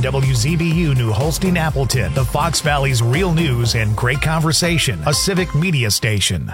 WZBU New Holstein Appleton, the Fox Valley's real news and great conversation, a civic media station.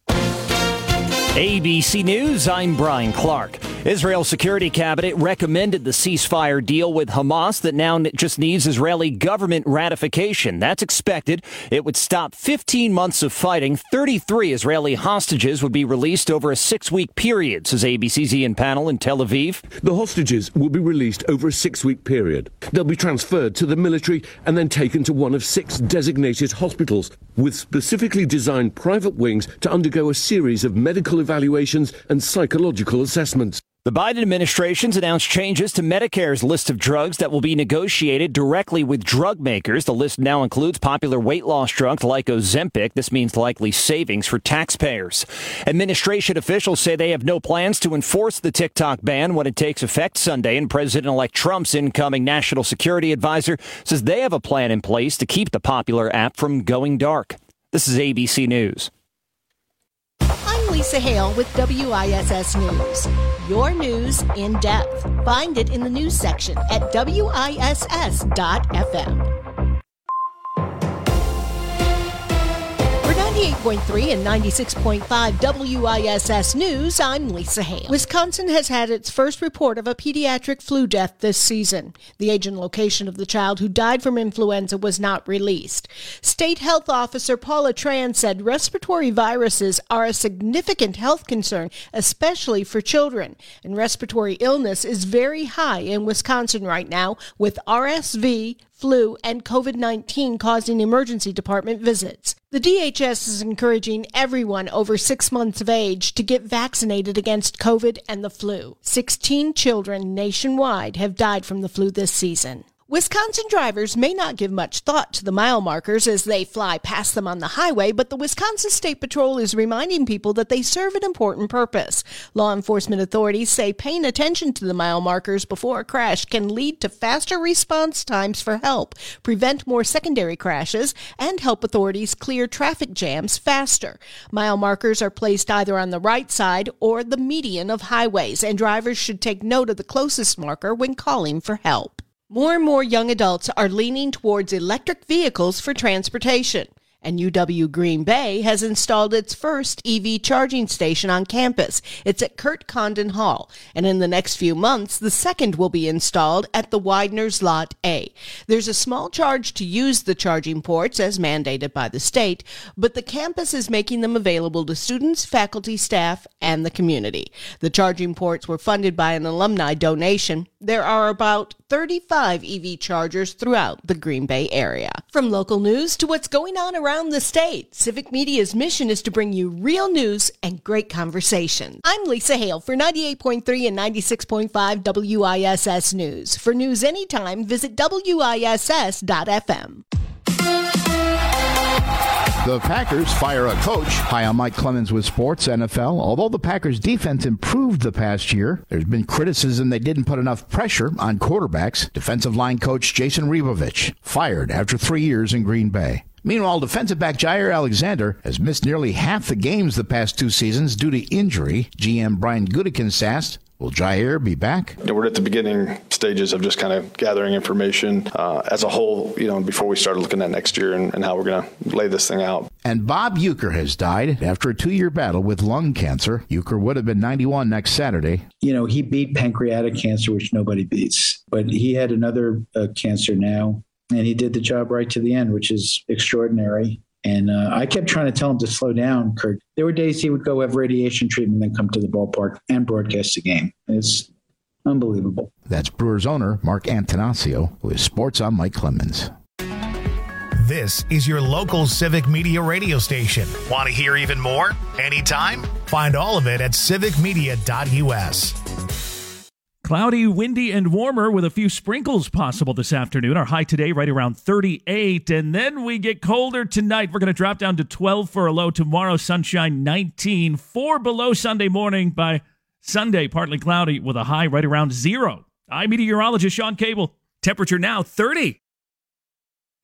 ABC News, I'm Brian Clark. Israel's security cabinet recommended the ceasefire deal with Hamas that now just needs Israeli government ratification. That's expected. It would stop 15 months of fighting. 33 Israeli hostages would be released over a 6-week period, says ABC's Ian Pannell in Tel Aviv. The hostages will be released over a 6-week period. They'll be transferred to the military and then taken to one of 6 designated hospitals with specifically designed private wings to undergo a series of medical evaluations and psychological assessments. The Biden administration's announced changes to Medicare's list of drugs that will be negotiated directly with drug makers. The list now includes popular weight loss drugs like Ozempic. This means likely savings for taxpayers. Administration officials say they have no plans to enforce the TikTok ban when it takes effect Sunday, and President-elect Trump's incoming national security advisor says they have a plan in place to keep the popular app from going dark. This is ABC News. I'm Lisa Hale with WISS News. Your news in depth. Find it in the news section at WISS.FM. For 98.3 and 96.5 WISS News, I'm Lisa Hale. Wisconsin has had its first report of a pediatric flu death this season. The age and location of the child who died from influenza was not released. State Health Officer Paula Tran said respiratory viruses are a significant health concern, especially for children. And respiratory illness is very high in Wisconsin right now, with RSV, flu, and COVID-19 causing emergency department visits. The DHS is encouraging everyone over 6 months of age to get vaccinated against COVID and the flu. 16 children nationwide have died from the flu this season. Wisconsin drivers may not give much thought to the mile markers as they fly past them on the highway, but the Wisconsin State Patrol is reminding people that they serve an important purpose. Law enforcement authorities say paying attention to the mile markers before a crash can lead to faster response times for help, prevent more secondary crashes, and help authorities clear traffic jams faster. Mile markers are placed either on the right side or the median of highways, and drivers should take note of the closest marker when calling for help. More and more young adults are leaning towards electric vehicles for transportation, and UW Green Bay has installed its first EV charging station on campus. It's at Kurt Condon Hall, and in the next few months, the second will be installed at the Widener's Lot A. There's a small charge to use the charging ports, as mandated by the state, but the campus is making them available to students, faculty, staff, and the community. The charging ports were funded by an alumni donation. There are about 35 EV chargers throughout the Green Bay area. From local news to what's going on around the state, Civic Media's mission is to bring you real news and great conversation. I'm Lisa Hale for 98.3 and 96.5 WISS News. For news anytime, visit WISS.FM. The Packers fire a coach. Hi, I'm Mike Clemens with Sports NFL. Although the Packers' defense improved the past year, there's been criticism they didn't put enough pressure on quarterbacks. Defensive line coach Jason Rebovich fired after 3 years in Green Bay. Meanwhile, defensive back Jair Alexander has missed nearly half the games the past 2 seasons due to injury. GM Brian Gutekunst asked, will Jair be back? We're at the beginning stages of just kind of gathering information as a whole, before we start looking at next year and how we're going to lay this thing out. And Bob Uecker has died after a 2-year battle with lung cancer. Uecker would have been 91 next Saturday. He beat pancreatic cancer, which nobody beats. But he had another cancer now, and he did the job right to the end, which is extraordinary. And I kept trying to tell him to slow down, Kurt. There were days he would go have radiation treatment, then come to the ballpark and broadcast the game. It's unbelievable. That's Brewers owner Mark Antanasio with Sports. I'm Mike Clemens. This is your local Civic Media radio station. Want to hear even more? Anytime? Find all of it at civicmedia.us. Cloudy, windy, and warmer with a few sprinkles possible this afternoon. Our high today right around 38, and then we get colder tonight. We're going to drop down to 12 for a low. Tomorrow, sunshine 19. 4 below Sunday morning. By Sunday, partly cloudy with a high right around 0. I'm meteorologist Sean Cable. Temperature now 30.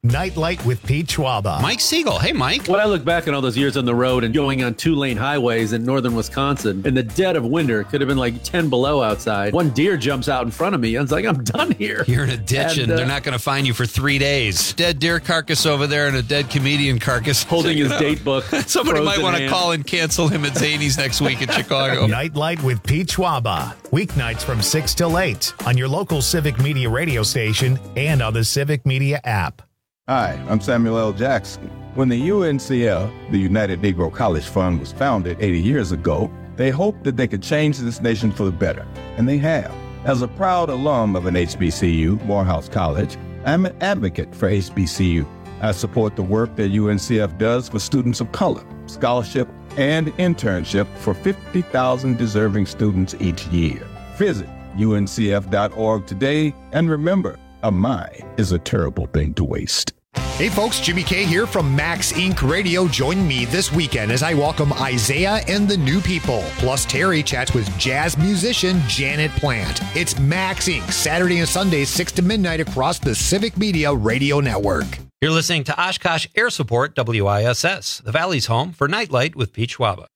Nightlight with Pete Schwaba. Mike Siegel. Hey, Mike. When I look back on all those years on the road and going on 2-lane highways in northern Wisconsin, in the dead of winter, it could have been like 10 below outside. One deer jumps out in front of me. I was like, I'm done here. You're in a ditch and they're not going to find you for 3 days. Dead deer carcass over there and a dead comedian carcass. Holding his date book. Somebody might want to call and cancel him at Zany's next week in Chicago. Nightlight with Pete Schwaba. Weeknights from 6 till 8 on your local Civic Media radio station and on the Civic Media app. Hi, I'm Samuel L. Jackson. When the UNCF, the United Negro College Fund, was founded 80 years ago, they hoped that they could change this nation for the better, and they have. As a proud alum of an HBCU, Morehouse College, I'm an advocate for HBCU. I support the work that UNCF does for students of color, scholarship, and internship for 50,000 deserving students each year. Visit uncf.org today, and remember, a mind is a terrible thing to waste. Hey folks, Jimmy K here from Max Inc. Radio. Join me this weekend as I welcome Isaiah and the New People. Plus, Terry chats with jazz musician Janet Plant. It's Max Inc. Saturday and Sunday, 6 to midnight across the Civic Media Radio Network. You're listening to Oshkosh Air Support WISS, the Valley's home for Nightlight with Pete Schwaba.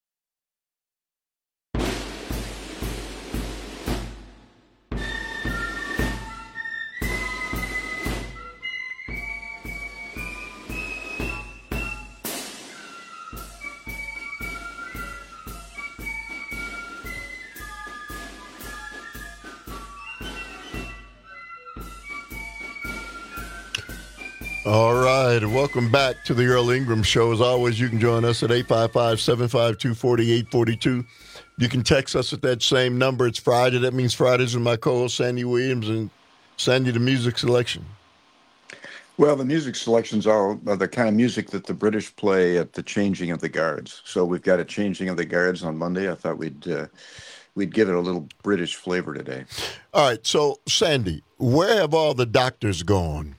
All right, welcome back to the Earl Ingram Show. As always, you can join us at 855-752-4842. You can text us at that same number. It's Friday. That means Fridays with my co-host, Sandy Williams, and Sandy, the music selection. Well, the music selections are the kind of music that the British play at the changing of the guards. So we've got a changing of the guards on Monday. I thought we'd give it a little British flavor today. All right, so, Sandy, where have all the doctors gone?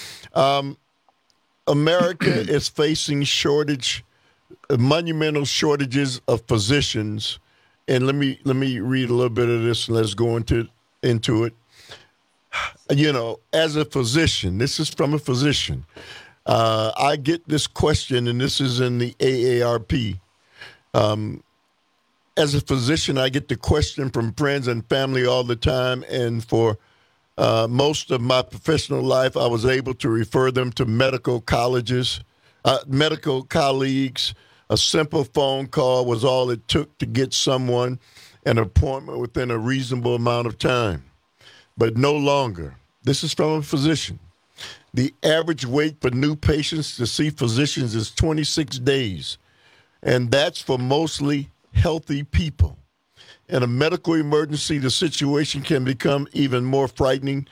America is facing monumental shortages of physicians, and let me read a little bit of this and let's go into it. You know, as a physician, this is from a physician. I get this question, and this is in the AARP. As a physician, I get the question from friends and family all the time, and for most of my professional life, I was able to refer them to medical colleges, medical colleagues. A simple phone call was all it took to get someone an appointment within a reasonable amount of time. But no longer. This is from a physician. The average wait for new patients to see physicians is 26 days, and that's for mostly healthy people. In a medical emergency, the situation can become even more frightening.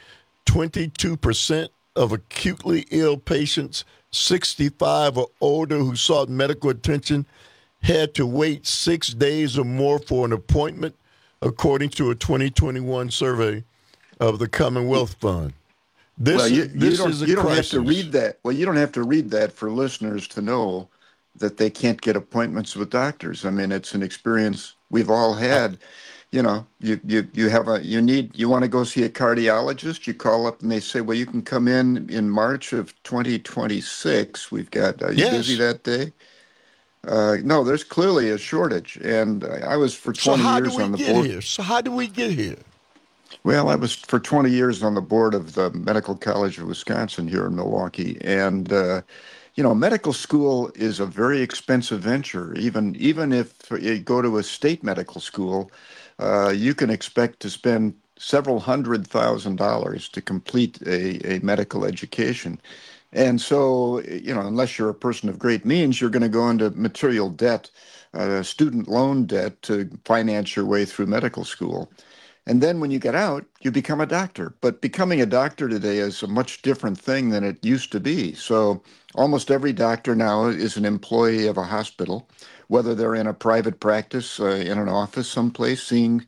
22% of acutely ill patients 65 or older who sought medical attention had to wait 6 days or more for an appointment, according to a 2021 survey of the Commonwealth Fund. You don't have to read that. Well, you don't have to read that for listeners to know that they can't get appointments with doctors. I mean, it's an experience we've all had. You know, you want to go see a cardiologist, you call up and they say, well, you can come in March of 2026. We've got, are you busy that day? No, there's clearly a shortage. And I was for 20 years on the board. So how do we get here? Well, I was for 20 years on the board of the Medical College of Wisconsin here in Milwaukee. And, medical school is a very expensive venture. Even if you go to a state medical school, you can expect to spend several $100,000 to complete a medical education. And so, unless you're a person of great means, you're going to go into material debt, student loan debt to finance your way through medical school. And then when you get out, you become a doctor. But becoming a doctor today is a much different thing than it used to be. So almost every doctor now is an employee of a hospital, whether they're in a private practice, in an office someplace, seeing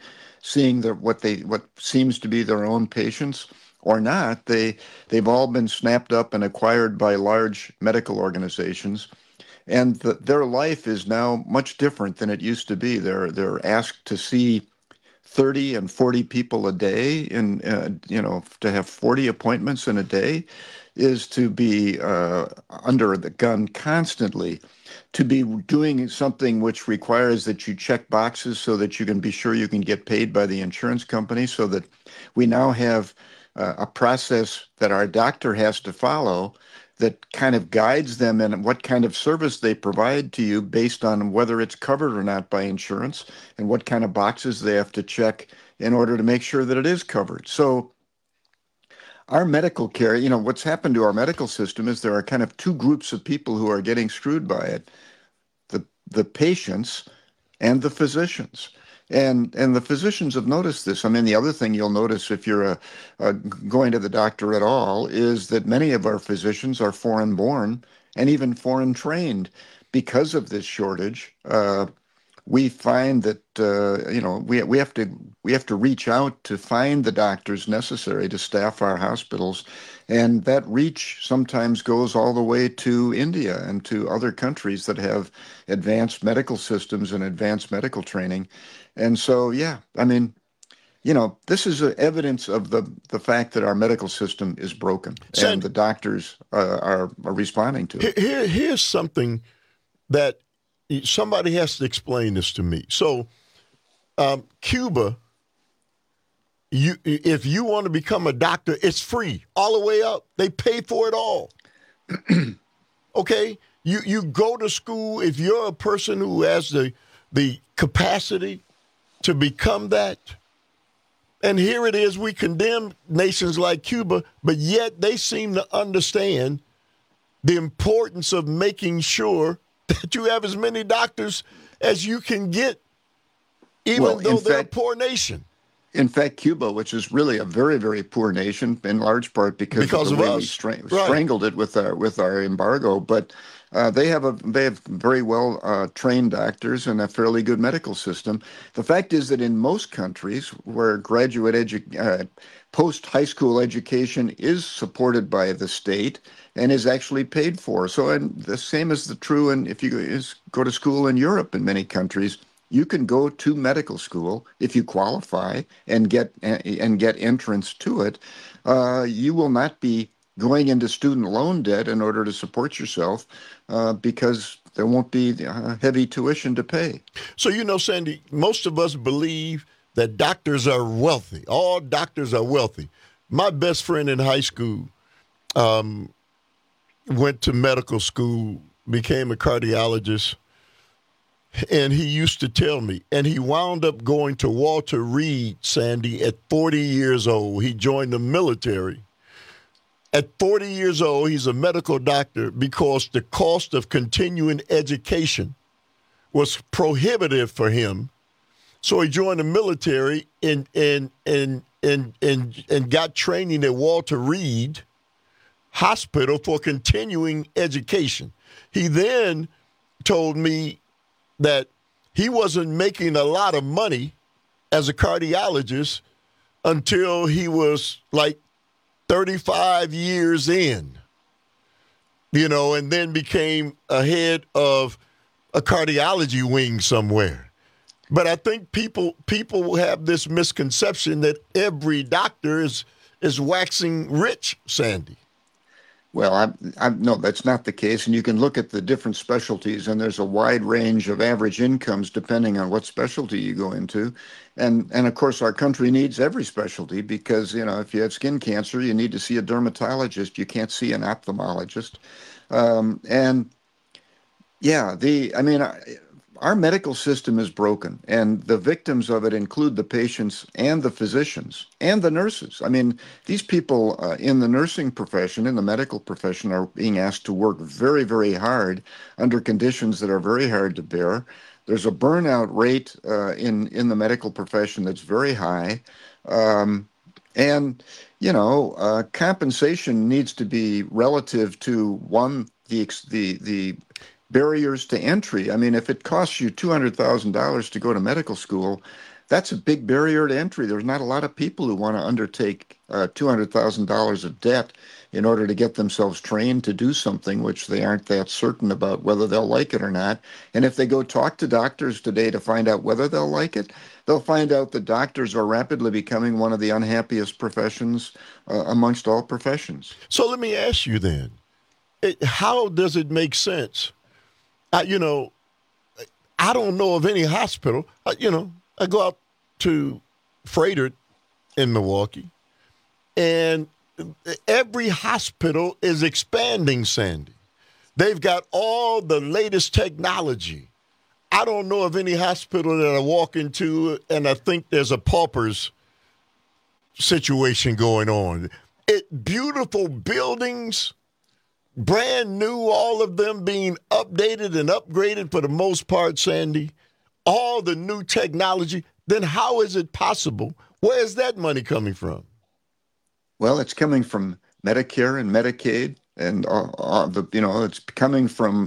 what seems to be their own patients or not. They've all been snapped up and acquired by large medical organizations. And their life is now much different than it used to be. They're asked to see 30 and 40 people a day in, to have 40 appointments in a day is to be under the gun constantly, to be doing something which requires that you check boxes so that you can be sure you can get paid by the insurance company, so that we now have a process that our doctor has to follow that kind of guides them in what kind of service they provide to you based on whether it's covered or not by insurance and what kind of boxes they have to check in order to make sure that it is covered. So our medical care, what's happened to our medical system is there are kind of two groups of people who are getting screwed by it, the patients and the physicians. And the physicians have noticed this. I mean, the other thing you'll notice if you're going to the doctor at all is that many of our physicians are foreign-born and even foreign-trained. Because of this shortage, we find that we have to reach out to find the doctors necessary to staff our hospitals, and that reach sometimes goes all the way to India and to other countries that have advanced medical systems and advanced medical training. And so, this is evidence of the fact that our medical system is broken, and the doctors are responding to it. Here's something that somebody has to explain this to me. So, Cuba, if you want to become a doctor, it's free all the way up. They pay for it all. Okay? You go to school. If you're a person who has the capacity to become that, and here it is, we condemn nations like Cuba, but yet they seem to understand the importance of making sure that you have as many doctors as you can get, even though they're a poor nation. In fact, Cuba, which is really a very, very poor nation, in large part because of the way we strangled it with our embargo, but they have very well trained doctors and a fairly good medical system. The fact is that in most countries where post-high school education is supported by the state and is actually paid for. So, and the same is true, and if you go to school in Europe, in many countries, you can go to medical school if you qualify and get entrance to it. You will not be going into student loan debt in order to support yourself because there won't be heavy tuition to pay. So, Sandy, most of us believe that doctors are wealthy. All doctors are wealthy. My best friend in high school went to medical school, became a cardiologist, and he used to tell me, and he wound up going to Walter Reed, Sandy, at 40 years old. He joined the military. At 40 years old, he's a medical doctor because the cost of continuing education was prohibitive for him. So he joined the military and got training at Walter Reed Hospital for continuing education. He then told me that he wasn't making a lot of money as a cardiologist until he was like 35 years in, and then became a head of a cardiology wing somewhere. But I think people have this misconception that every doctor is waxing rich, Sandy. Well, no, that's not the case. And you can look at the different specialties, and there's a wide range of average incomes depending on what specialty you go into. And of course, our country needs every specialty because, if you have skin cancer, you need to see a dermatologist. You can't see an ophthalmologist. Our medical system is broken, and the victims of it include the patients and the physicians and the nurses. I mean, these people in the nursing profession, in the medical profession, are being asked to work very, very hard under conditions that are very hard to bear. There's a burnout rate in the medical profession that's very high. Compensation needs to be relative to, the barriers to entry. I mean, if it costs you $200,000 to go to medical school, that's a big barrier to entry. There's not a lot of people who want to undertake $200,000 of debt in order to get themselves trained to do something which they aren't that certain about whether they'll like it or not. And if they go talk to doctors today to find out whether they'll like it, they'll find out that doctors are rapidly becoming one of the unhappiest professions amongst all professions. So let me ask you then, how does it make sense? I don't know of any hospital. I go out to Freighter in Milwaukee, and every hospital is expanding, Sandy. They've got all the latest technology. I don't know of any hospital that I walk into and I think there's a pauper's situation going on. Beautiful buildings, brand new, all of them being updated and upgraded for the most part, Sandy. All the new technology. Then how is it possible? Where is that money coming from? Well, it's coming from Medicare and Medicaid, and it's coming from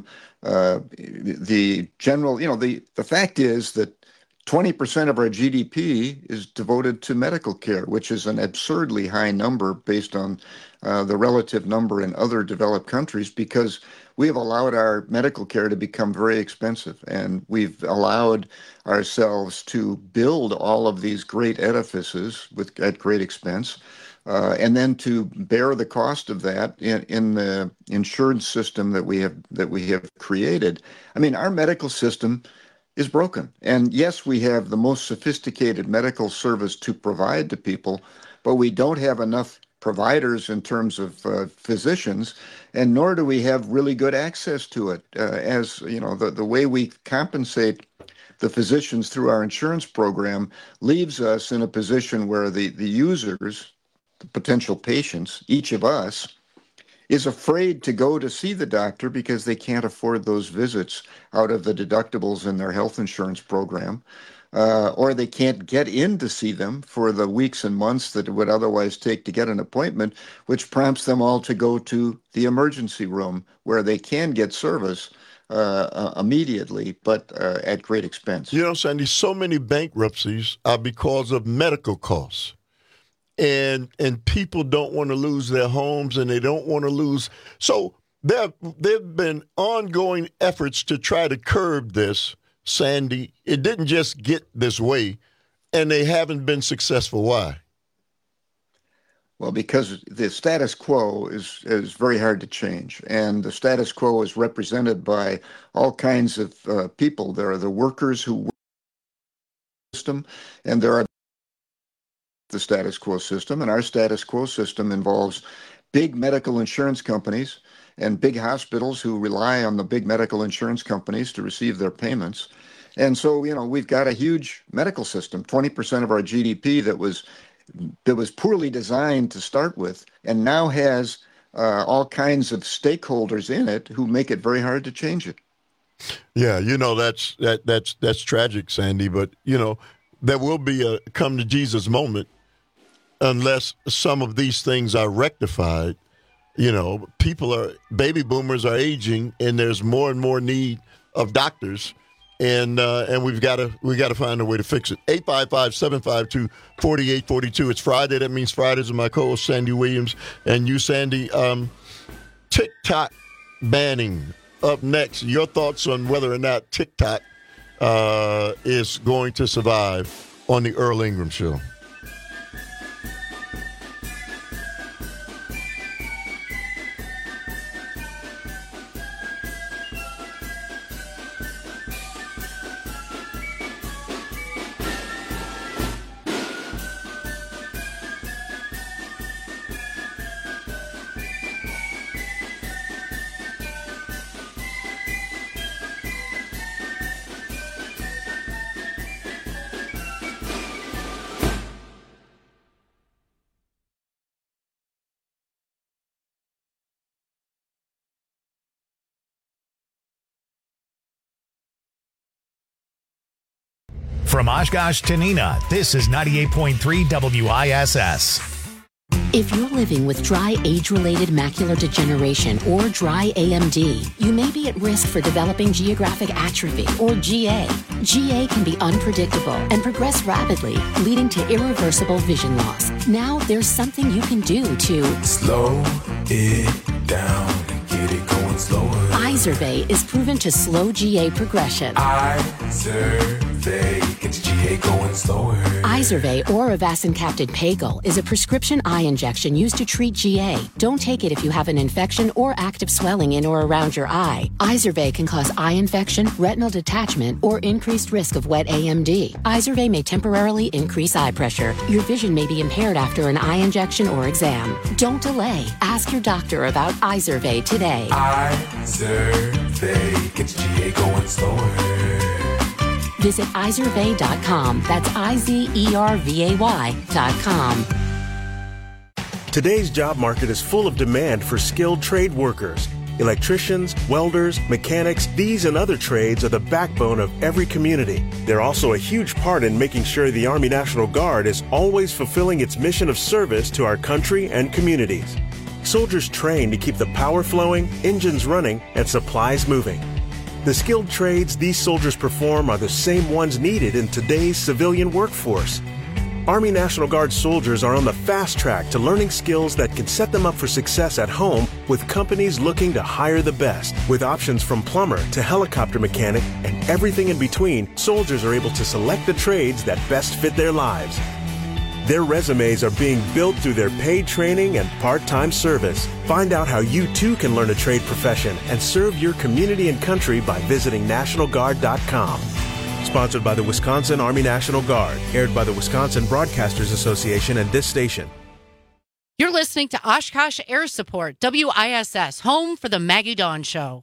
the general. The fact is that 20% of our GDP is devoted to medical care, which is an absurdly high number based on the relative number in other developed countries, because we have allowed our medical care to become very expensive, and we've allowed ourselves to build all of these great edifices at great expense, and then to bear the cost of that in the insurance system that we have created. I mean, our medical system is broken. And yes, we have the most sophisticated medical service to provide to people, but we don't have enough providers in terms of physicians, and nor do we have really good access to it. The way we compensate the physicians through our insurance program leaves us in a position where the users, the potential patients, each of us, is afraid to go to see the doctor because they can't afford those visits out of the deductibles in their health insurance program, or they can't get in to see them for the weeks and months that it would otherwise take to get an appointment, which prompts them all to go to the emergency room where they can get service immediately, but at great expense. Sandy, so many bankruptcies are because of medical costs. And people don't want to lose their homes, and they don't want to lose. So there have been ongoing efforts to try to curb this, Sandy. It didn't just get this way, and they haven't been successful. Why? Well, because the status quo is very hard to change, and the status quo is represented by all kinds of people. There are the workers who work in the system, and there are the status quo system, and our status quo system involves big medical insurance companies and big hospitals who rely on the big medical insurance companies to receive their payments. And so, we've got a huge medical system, 20% of our GDP that was poorly designed to start with, and now has all kinds of stakeholders in it who make it very hard to change it. Yeah, that's tragic, Sandy, but there will be a come to Jesus moment unless some of these things are rectified. Baby boomers are aging, and there's more and more need of doctors, and we've got to find a way to fix it. 855-752-4842. It's Friday. That means Fridays with my co-host Sandy Williams and you, Sandy. TikTok banning up next. Your thoughts on whether or not TikTok is going to survive on the Earl Ingram Show. From Oshkosh to Neenah, this is 98.3 WISS. If you're living with dry age-related macular degeneration or dry AMD, you may be at risk for developing geographic atrophy or GA. GA can be unpredictable and progress rapidly, leading to irreversible vision loss. Now there's something you can do to slow it down and get it going slower. Izervay is proven to slow GA progression. Izervay gets GA going slower. Izervay or avacincaptad Pagel is a prescription eye injection used to treat GA. Don't take it if you have an infection or active swelling in or around your eye. Izervay can cause eye infection, retinal detachment, or increased risk of wet AMD. Izervay may temporarily increase eye pressure. Your vision may be impaired after an eye injection or exam. Don't delay. Ask your doctor about Izervay today. Izervay gets GA going slower. Visit Izervay.com. That's IZERVAY.com. Today's job market is full of demand for skilled trade workers. Electricians, welders, mechanics, these and other trades are the backbone of every community. They're also a huge part in making sure the Army National Guard is always fulfilling its mission of service to our country and communities. Soldiers train to keep the power flowing, engines running, and supplies moving. The skilled trades these soldiers perform are the same ones needed in today's civilian workforce. Army National Guard soldiers are on the fast track to learning skills that can set them up for success at home with companies looking to hire the best. With options from plumber to helicopter mechanic and everything in between, soldiers are able to select the trades that best fit their lives. Their resumes are being built through their paid training and part-time service. Find out how you too can learn a trade profession and serve your community and country by visiting NationalGuard.com. Sponsored by the Wisconsin Army National Guard. Aired by the Wisconsin Broadcasters Association and this station. You're listening to Oshkosh Air Support, WISS, home for the Maggie Dawn Show.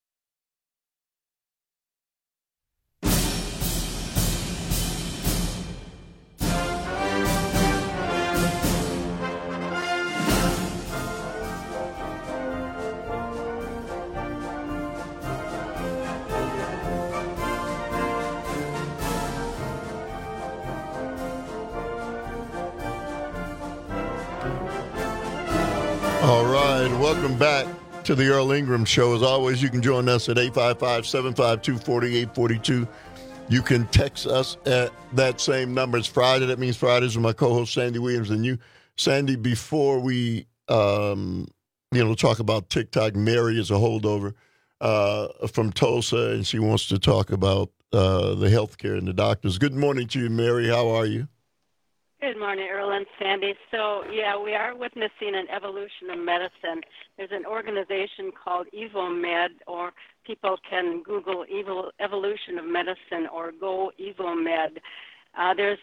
All right, welcome back to the Earl Ingram Show. As always, you can join us at 855-752-4842. You can text us at that same number. It's Friday. That means Fridays with my co-host Sandy Williams and you. Sandy, before we talk about TikTok, Mary is a holdover from Tulsa, and she wants to talk about the healthcare and the doctors. Good morning to you, Mary. How are you? Good morning, Earl and Sandy. So, we are witnessing an evolution of medicine. There's an organization called EvoMed, or people can Google evolution of medicine or go EvoMed. There's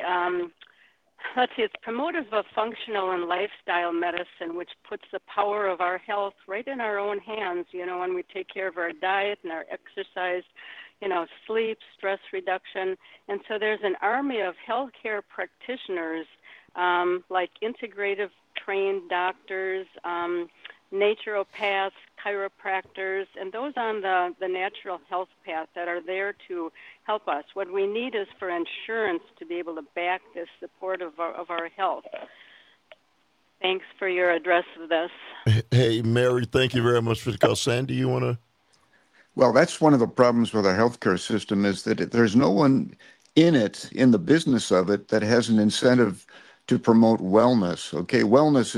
it's promotive of functional and lifestyle medicine, which puts the power of our health right in our own hands, when we take care of our diet and our exercise, sleep, stress reduction. And so there's an army of healthcare practitioners, like integrative trained doctors, naturopaths, chiropractors, and those on the natural health path that are there to help us. What we need is for insurance to be able to back this support of our health. Thanks for your address of this. Hey, Mary, thank you very much for the call. Sandy, you want to? Well, that's one of the problems with our healthcare system is that there's no one in the business of it, that has an incentive to promote wellness. Okay, wellness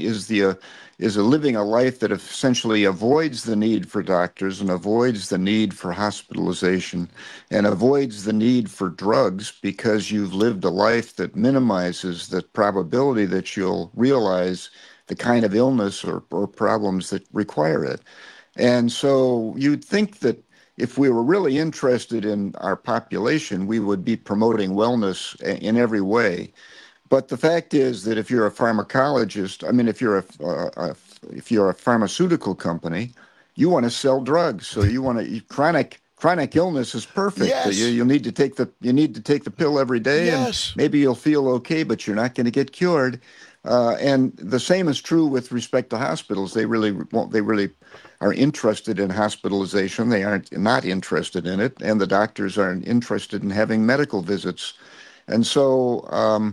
is living a life that essentially avoids the need for doctors and avoids the need for hospitalization and avoids the need for drugs, because you've lived a life that minimizes the probability that you'll realize the kind of illness or problems that require it. And so you'd think that if we were really interested in our population, we would be promoting wellness in every way. But the fact is that if you're a pharmacologist, if you're a pharmaceutical company, you want to sell drugs. So you want to chronic illness is perfect. Yes. You need to take the pill every day, yes, and maybe you'll feel okay, but you're not going to get cured. And the same is true with respect to hospitals. They really are interested in hospitalization. They aren't not interested in it, and the doctors aren't interested in having medical visits. And so,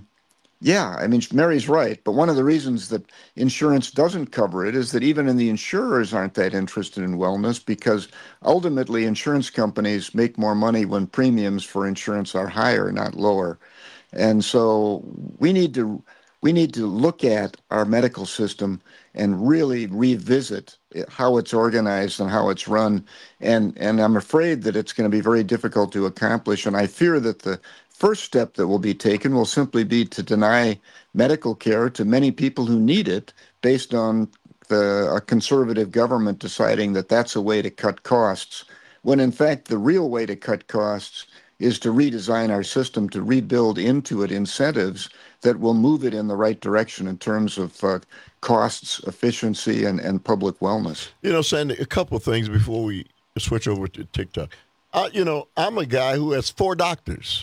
Mary's right. But one of the reasons that insurance doesn't cover it is that even the insurers aren't that interested in wellness, because ultimately insurance companies make more money when premiums for insurance are higher, not lower. And so we need to we need to look at our medical system and really revisit how it's organized and how it's run. And I'm afraid that it's going to be very difficult to accomplish. And I fear that the first step that will be taken will simply be to deny medical care to many people who need it based on a conservative government deciding that that's a way to cut costs, when in fact the real way to cut costs is to redesign our system, to rebuild into it incentives that will move it in the right direction in terms of costs, efficiency, and public wellness. You know, Sandy, a couple of things before we switch over to TikTok. I'm a guy who has 4 doctors.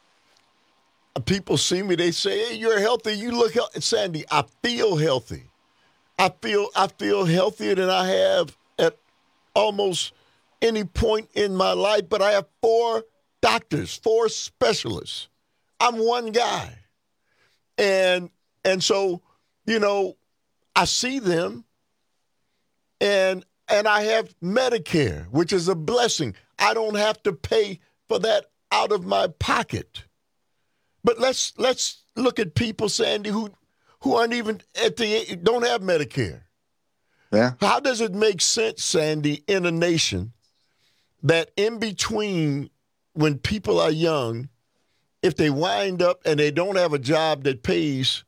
People see me, they say, hey, you're healthy, you look healthy. Sandy, I feel healthy. I feel healthier than I have at almost any point in my life, but I have 4 doctors, 4 specialists. I'm one guy. And so, you know, I see them and I have Medicare, which is a blessing. I don't have to pay for that out of my pocket. But let's look at people, Sandy, who aren't even don't have Medicare. Yeah. How does it make sense, Sandy, in a nation that in between when people are young, if they wind up and they don't have a job that pays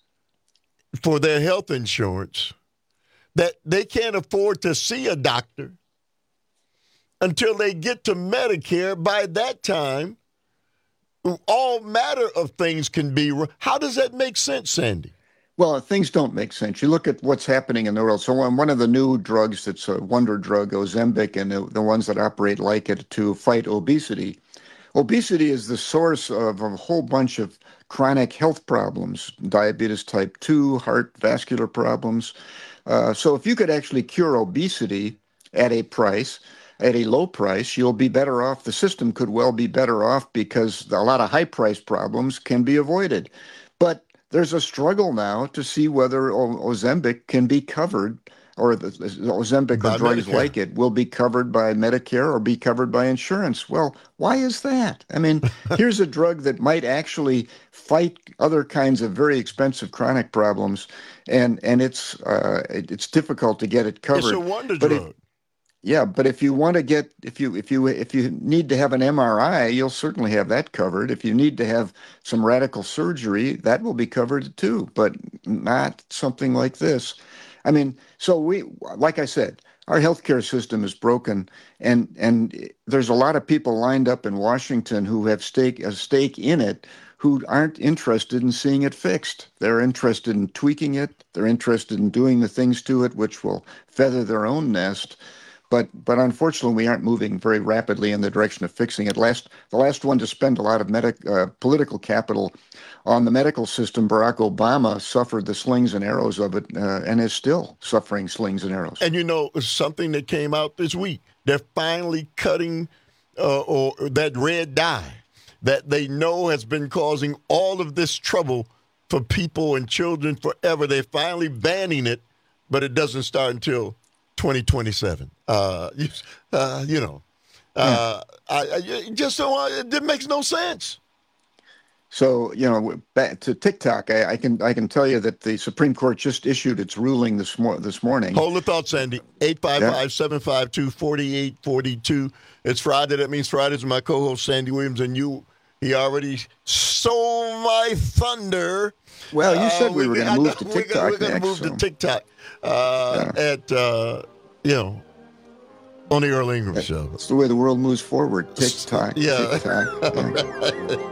for their health insurance, that they can't afford to see a doctor until they get to Medicare? By that time, all manner of things can be. How does that make sense, Sandy? Well, things don't make sense. You look at what's happening in the world. So one of the new drugs that's a wonder drug, Ozempic, and the ones that operate like it to fight obesity. Obesity is the source of a whole bunch of chronic health problems, diabetes type 2, heart vascular problems. So if you could actually cure obesity at a low price, you'll be better off. The system could well be better off because a lot of high-priced problems can be avoided. But there's a struggle now to see whether Ozempic can be covered, or the Ozempic or drugs like it will be covered by Medicare or be covered by insurance. Well, why is that? I mean, here's a drug that might actually fight other kinds of very expensive chronic problems, and it's difficult to get it covered. It's a wonder drug. But if you want to get, if you need to have an MRI, you'll certainly have that covered. If you need to have some radical surgery, that will be covered too, but not something like this. I mean, so like I said, our healthcare system is broken, and there's a lot of people lined up in Washington who have a stake in it, who aren't interested in seeing it fixed. They're interested in tweaking it. They're interested in doing the things to it which will feather their own nest. But unfortunately, we aren't moving very rapidly in the direction of fixing it. The last one to spend a lot of political capital on the medical system, Barack Obama, suffered the slings and arrows of it and is still suffering slings and arrows. And you know, something that came out this week, they're finally cutting or that red dye that they know has been causing all of this trouble for people and children forever. They're finally banning it, but it doesn't start until 2027. It makes no sense. So, back to TikTok, I can tell you that the Supreme Court just issued its ruling this morning. Hold the thought, Sandy. 855-752-4842. It's Friday. That means Fridays with my co-host Sandy Williams and you. He already stole my thunder. Well, you said we were going to move to TikTok. We're going to move to TikTok on the Earl Ingram Show. That's the way the world moves forward. TikTok. Yeah. TikTok.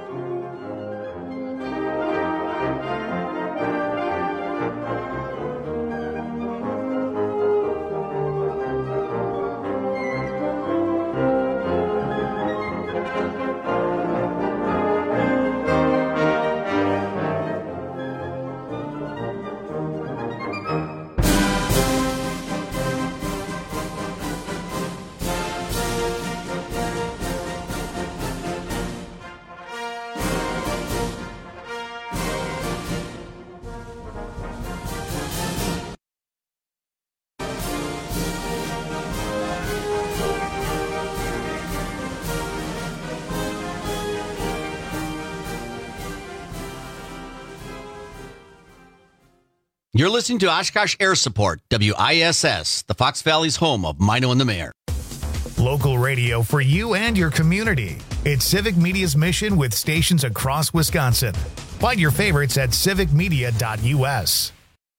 You're listening to Oshkosh Air Support, WISS, the Fox Valley's home of Mino and the Mayor. Local radio for you and your community. It's Civic Media's mission with stations across Wisconsin. Find your favorites at civicmedia.us.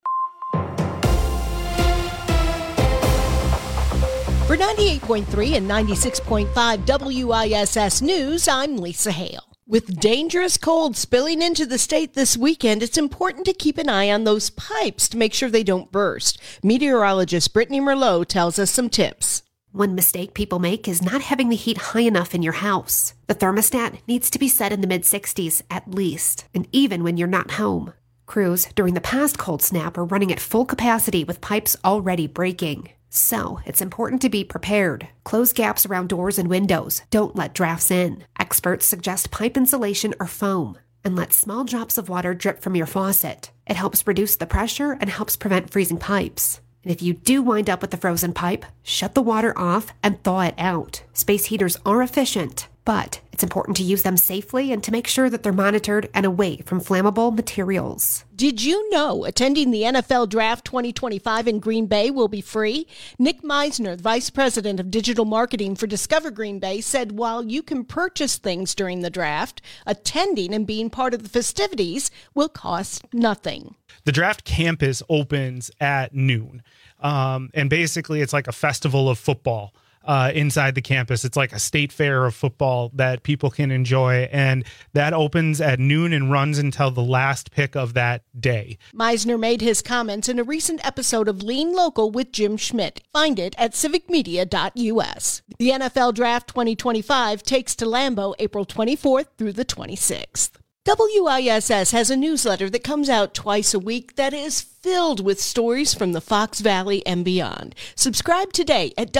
For 98.3 and 96.5 WISS News, I'm Lisa Hale. With dangerous cold spilling into the state this weekend, it's important to keep an eye on those pipes to make sure they don't burst. Meteorologist Brittany Merlot tells us some tips. One mistake people make is not having the heat high enough in your house. The thermostat needs to be set in the mid-60s at least, and even when you're not home. Crews during the past cold snap are running at full capacity with pipes already breaking. So, it's important to be prepared. Close gaps around doors and windows. Don't let drafts in. Experts suggest pipe insulation or foam. And let small drops of water drip from your faucet. It helps reduce the pressure and helps prevent freezing pipes. And if you do wind up with a frozen pipe, shut the water off and thaw it out. Space heaters are efficient, but it's important to use them safely and to make sure that they're monitored and away from flammable materials. Did you know attending the NFL Draft 2025 in Green Bay will be free? Nick Meisner, the Vice President of Digital Marketing for Discover Green Bay, said while you can purchase things during the draft, attending and being part of the festivities will cost nothing. The draft campus opens at noon, and basically it's like a festival of football inside the campus. It's like a state fair of football that people can enjoy, and that opens at noon and runs until the last pick of that day. Meisner made his comments in a recent episode of Lean Local with Jim Schmidt. Find it at civicmedia.us. The NFL Draft 2025 takes to Lambeau April 24th through the 26th. WISS has a newsletter that comes out twice a week that is filled with stories from the Fox Valley and beyond. Subscribe today at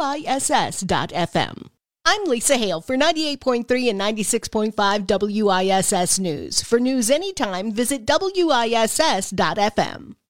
WISS.FM. I'm Lisa Hale for 98.3 and 96.5 WISS News. For news anytime, visit WISS.FM.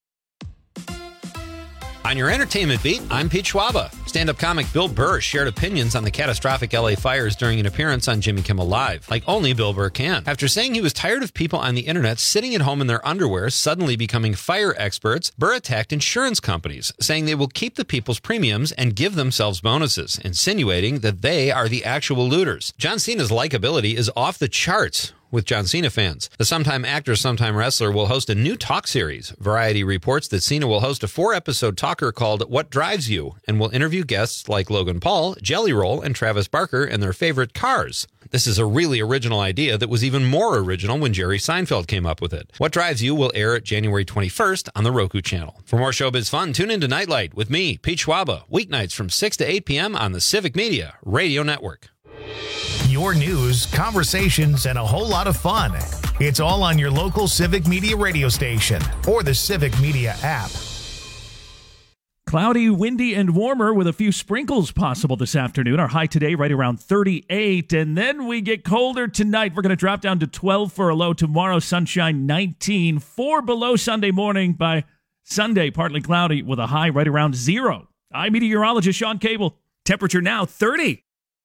On your entertainment beat, I'm Pete Schwaba. Stand-up comic Bill Burr shared opinions on the catastrophic LA fires during an appearance on Jimmy Kimmel Live, like only Bill Burr can. After saying he was tired of people on the internet sitting at home in their underwear suddenly becoming fire experts, Burr attacked insurance companies, saying they will keep the people's premiums and give themselves bonuses, insinuating that they are the actual looters. John Cena's likability is off the charts with John Cena fans. The sometime actor, sometime wrestler will host a new talk series. Variety reports that Cena will host a 4-episode talker called What Drives You and will interview guests like Logan Paul, Jelly Roll, and Travis Barker and their favorite cars. This is a really original idea that was even more original when Jerry Seinfeld came up with it. What Drives You will air January 21st on the Roku channel. For more showbiz fun, tune into Nightlight with me, Pete Schwaba, weeknights from 6 to 8 p.m. on the Civic Media Radio Network. Your news, conversations, and a whole lot of fun. It's all on your local Civic Media radio station or the Civic Media app. Cloudy, windy, and warmer with a few sprinkles possible this afternoon. Our high today right around 38, and then we get colder tonight. We're going to drop down to 12 for a low. Tomorrow, sunshine 19, 4 below Sunday morning. By Sunday, partly cloudy with a high right around 0. I'm meteorologist Sean Cable. Temperature now 30.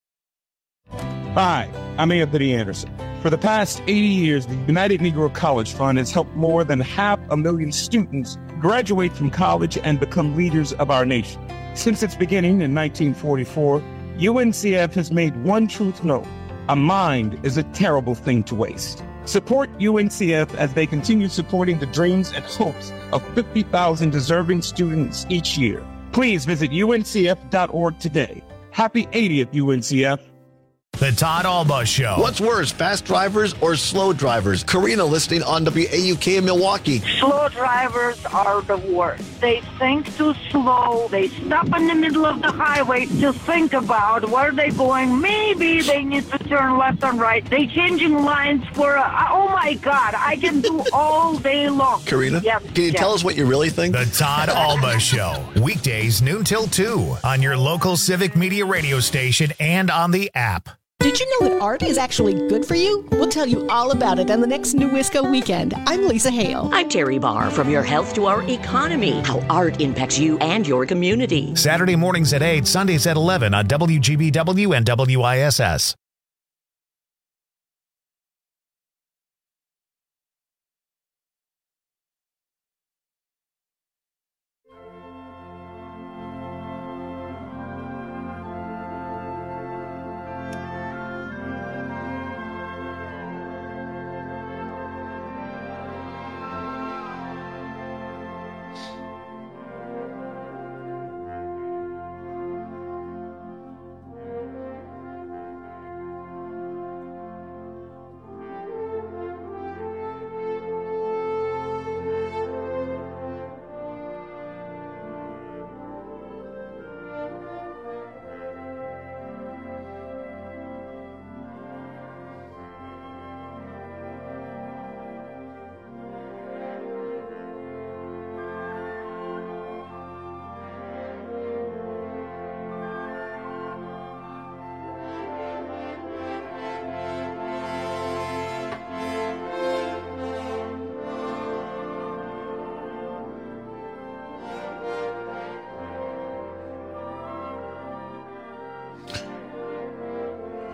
Hi, I'm Anthony Anderson. For the past 80 years, the United Negro College Fund has helped more than 500,000 students graduate from college and become leaders of our nation. Since its beginning in 1944, UNCF has made one truth known: a mind is a terrible thing to waste. Support UNCF as they continue supporting the dreams and hopes of 50,000 deserving students each year. Please visit uncf.org today. Happy 80th, UNCF. The Todd Alba Show. What's worse, fast drivers or slow drivers? Karina listening on WAUK in Milwaukee. Slow drivers are the worst. They think too slow. They stop in the middle of the highway to think about where they're going. Maybe they need to turn left and right. They changing lines for, oh my God, I can do all day long. Karina, can you tell us what you really think? The Todd Alba Show. Weekdays noon till 2 on your local Civic Media radio station and on the app. Did you know that art is actually good for you? We'll tell you all about it on the next New Wisco Weekend. I'm Lisa Hale. I'm Terry Barr. From your health to our economy, how art impacts you and your community. Saturday mornings at 8, Sundays at 11 on WGBW and WISS.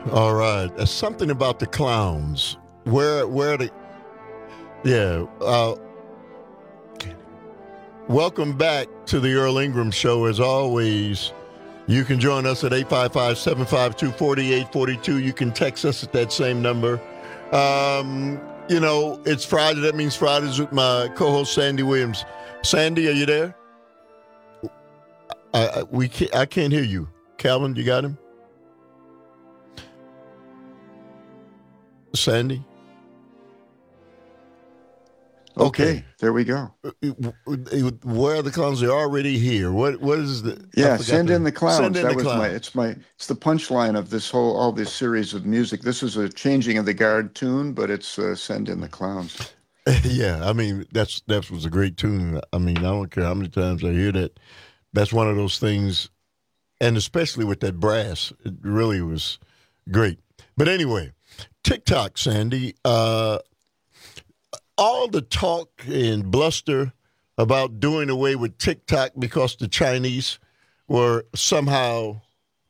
All right. There's something about the clowns. Where the... Yeah. Welcome back to the Earl Ingram Show. As always, you can join us at 855-752-4842. You can text us at that same number. It's Friday. That means Fridays with my co-host, Sandy Williams. Sandy, are you there? I can't hear you. Calvin, you got him? Sandy? Okay, there we go. Where are the clowns? They're already here. What is the? Yeah, send in the clowns. Send in that the was clowns. It's the punchline of all this series of music. This is a changing of the guard tune, but it's send in the clowns. Yeah, I mean that was a great tune. I mean, I don't care how many times I hear that. That's one of those things, and especially with that brass, it really was great. But anyway, TikTok, Sandy. All the talk and bluster about doing away with TikTok because the Chinese were somehow,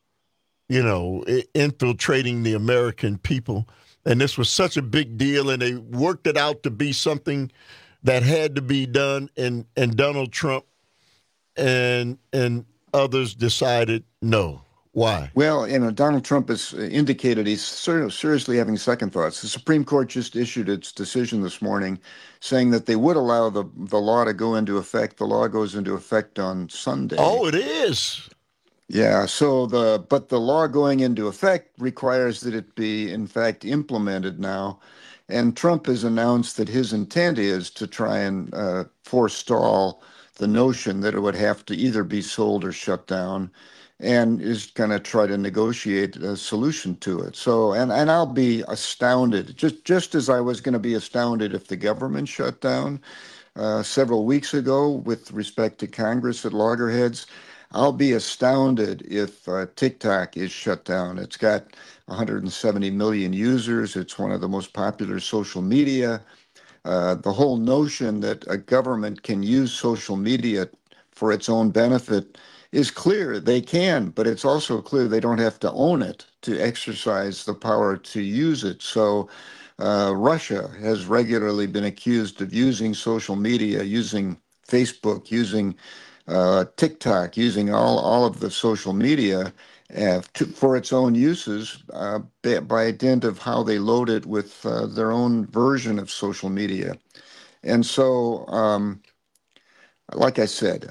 infiltrating the American people. And this was such a big deal, and they worked it out to be something that had to be done. And Donald Trump and others decided no. Why? Well, Donald Trump has indicated he's seriously having second thoughts. The Supreme Court just issued its decision this morning saying that they would allow the law to go into effect. The law goes into effect on Sunday. Oh, it is. Yeah, but the law going into effect requires that it be, in fact, implemented now. And Trump has announced that his intent is to try and forestall the notion that it would have to either be sold or shut down, and is going to try to negotiate a solution to it. So, and I'll be astounded, just as I was going to be astounded if the government shut down several weeks ago with respect to Congress at loggerheads. I'll be astounded if TikTok is shut down. It's got 170 million users. It's one of the most popular social media. The whole notion that a government can use social media for its own benefit is clear. They can, but it's also clear they don't have to own it to exercise the power to use it. So Russia has regularly been accused of using social media, using Facebook, using TikTok, using all of the social media for its own uses by dint of how they load it with their own version of social media. And so, like I said,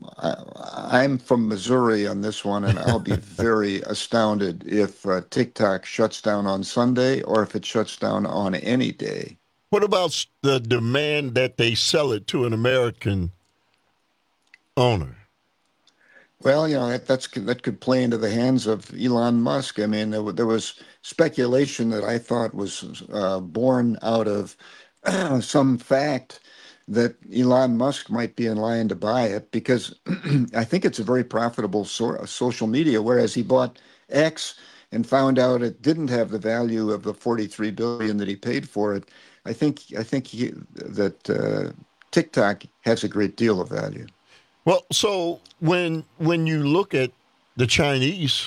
I'm from Missouri on this one, and I'll be very astounded if TikTok shuts down on Sunday or if it shuts down on any day. What about the demand that they sell it to an American owner? Well, that could play into the hands of Elon Musk. I mean, there was speculation that I thought was born out of some fact that Elon Musk might be in line to buy it, because I think it's a very profitable social media, whereas he bought X and found out it didn't have the value of the $43 billion that he paid for it. I think that TikTok has a great deal of value. Well, so when you look at the Chinese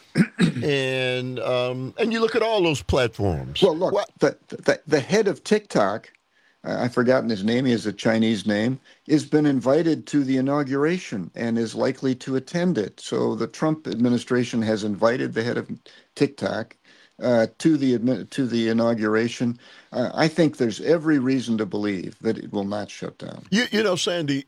and you look at all those platforms. Well, look, the head of TikTok, I've forgotten his name, he has a Chinese name, has been invited to the inauguration and is likely to attend it. So the Trump administration has invited the head of TikTok to the inauguration. I think there's every reason to believe that it will not shut down. Sandy,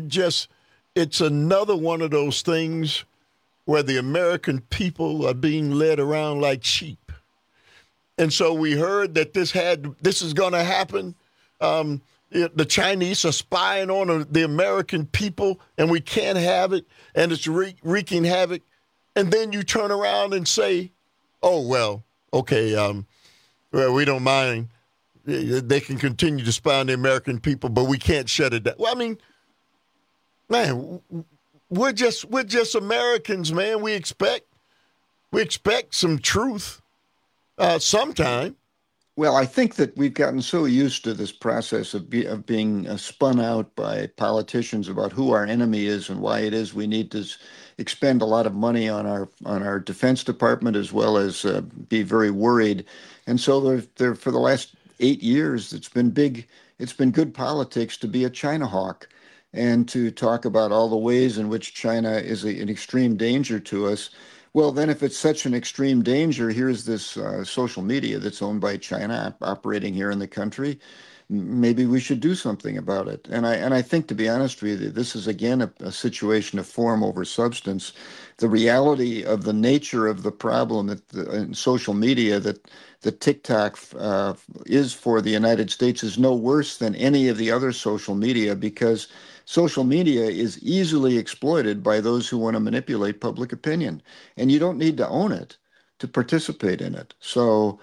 it's another one of those things where the American people are being led around like sheep. And so we heard that this is going to happen. The Chinese are spying on the American people, and we can't have it, and it's wreaking havoc. And then you turn around and say, oh, well, okay, well, we don't mind. They can continue to spy on the American people, but we can't shut it down. Well, I mean, man, we're just Americans, man. We expect some truth sometime. Well, I think that we've gotten so used to this process of being spun out by politicians about who our enemy is and why it is we need to expend a lot of money on our Defense Department, as well as be very worried. And so there for the last 8 years, it's been good politics to be a China hawk and to talk about all the ways in which China is an extreme danger to us. Well, then if it's such an extreme danger, here's this social media that's owned by China operating here in the country. Maybe we should do something about it. And I think, to be honest with you, this is, again, a situation of form over substance. The reality of the nature of the problem in social media that TikTok is for the United States is no worse than any of the other social media, because social media is easily exploited by those who want to manipulate public opinion, and you don't need to own it to participate in it. So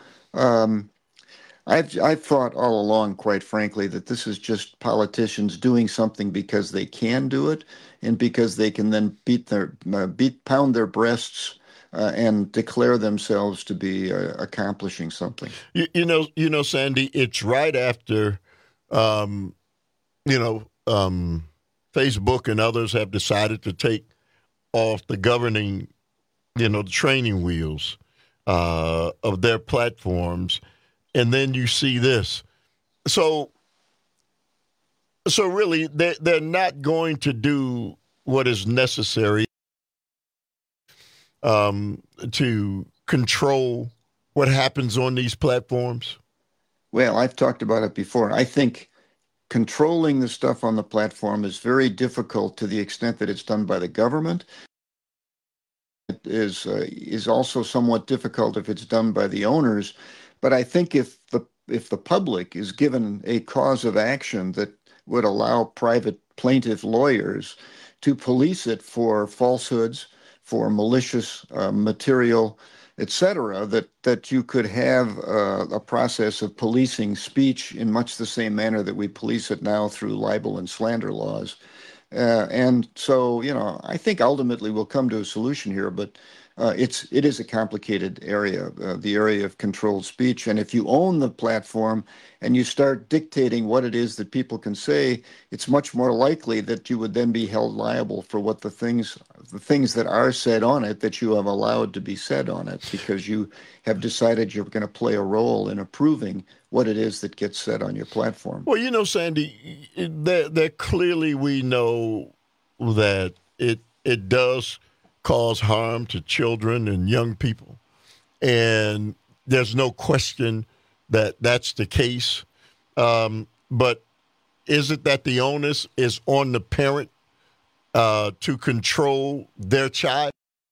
I've thought all along, quite frankly, that this is just politicians doing something because they can do it, and because they can then pound their breasts and declare themselves to be accomplishing something. You know, Sandy, it's right after, Facebook and others have decided to take off the governing, the training wheels of their platforms. And then you see this. So really, they're not going to do what is necessary to control what happens on these platforms? Well, I've talked about it before. I think controlling the stuff on the platform is very difficult to the extent that it's done by the government. It is also somewhat difficult if it's done by the owners. But I think if the public is given a cause of action that would allow private plaintiff lawyers to police it for falsehoods, for malicious material, etc., that you could have a process of policing speech in much the same manner that we police it now through libel and slander laws. And so, I think ultimately we'll come to a solution here, but it is a complicated area, the area of controlled speech. And if you own the platform and you start dictating what it is that people can say, it's much more likely that you would then be held liable for what the things that are said on it that you have allowed to be said on it, because you have decided you're going to play a role in approving what it is that gets said on your platform. Well, Sandy, there clearly we know that it does cause harm to children and young people. And there's no question that that's the case. But is it that the onus is on the parent to control their child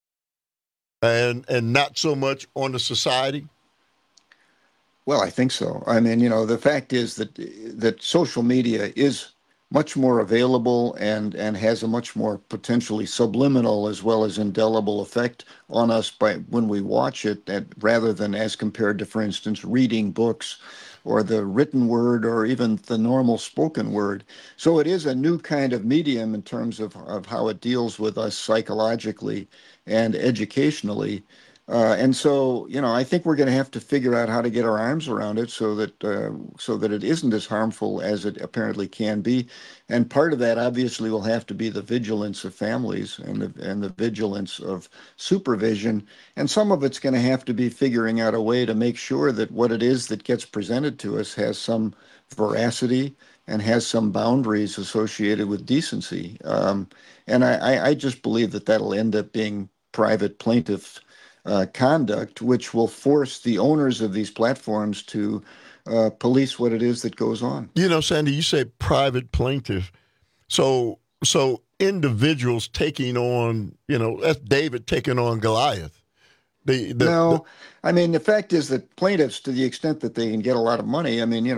and not so much on the society? Well, I think so. I mean, the fact is that social media is much more available and has a much more potentially subliminal as well as indelible effect on us when we watch it, rather than as compared to, for instance, reading books or the written word or even the normal spoken word. So it is a new kind of medium in terms of how it deals with us psychologically and educationally. And so, I think we're going to have to figure out how to get our arms around it so that it isn't as harmful as it apparently can be. And part of that obviously will have to be the vigilance of families and the vigilance of supervision. And some of it's going to have to be figuring out a way to make sure that what it is that gets presented to us has some veracity and has some boundaries associated with decency. And I just believe that that'll end up being private plaintiff conduct, which will force the owners of these platforms to police what it is that goes on. Sandy, you say private plaintiff. So individuals taking on, that's David taking on Goliath. No, I mean, the fact is that plaintiffs, to the extent that they can get a lot of money, I mean,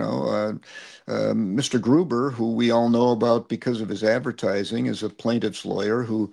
Mr. Gruber, who we all know about because of his advertising, is a plaintiff's lawyer who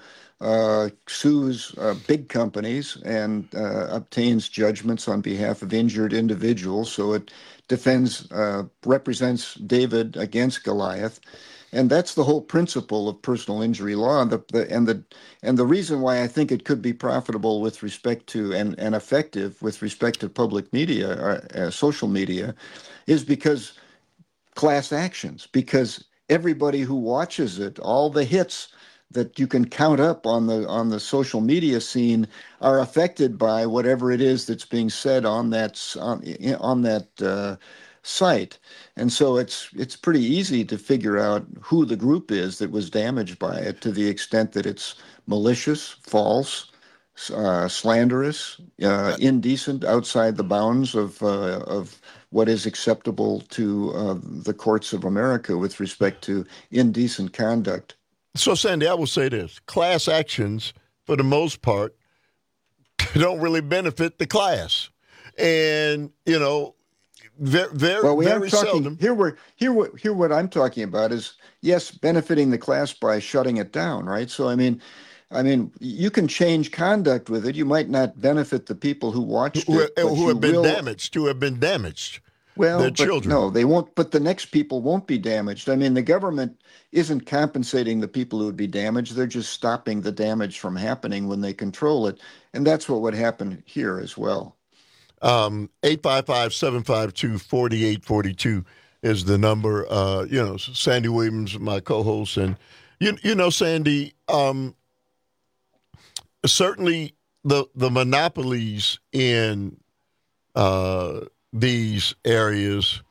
sues big companies and obtains judgments on behalf of injured individuals. So it represents David against Goliath. And that's the whole principle of personal injury law. And the reason why I think it could be profitable with respect to and effective with respect to public media, or social media, is because class actions. Because everybody who watches it, all the hits that you can count up on the social media scene are affected by whatever it is that's being said on that site. And so it's pretty easy to figure out who the group is that was damaged by it, to the extent that it's malicious, false, slanderous, indecent, outside the bounds of what is acceptable to the courts of America with respect to indecent conduct. So, Sandy, I will say this. Class actions, for the most part, don't really benefit the class. And, very seldom. Here what I'm talking about is, yes, benefiting the class by shutting it down, right? So, I mean, you can change conduct with it. You might not benefit the people who watched it. Who have been damaged. Well, their children. No, they won't. But the next people won't be damaged. I mean, the government isn't compensating the people who would be damaged. They're just stopping the damage from happening when they control it. And that's what would happen here as well. 855-752-4842 is the number. Sandy Williams, my co-host. And, Sandy, certainly the monopolies in these areas,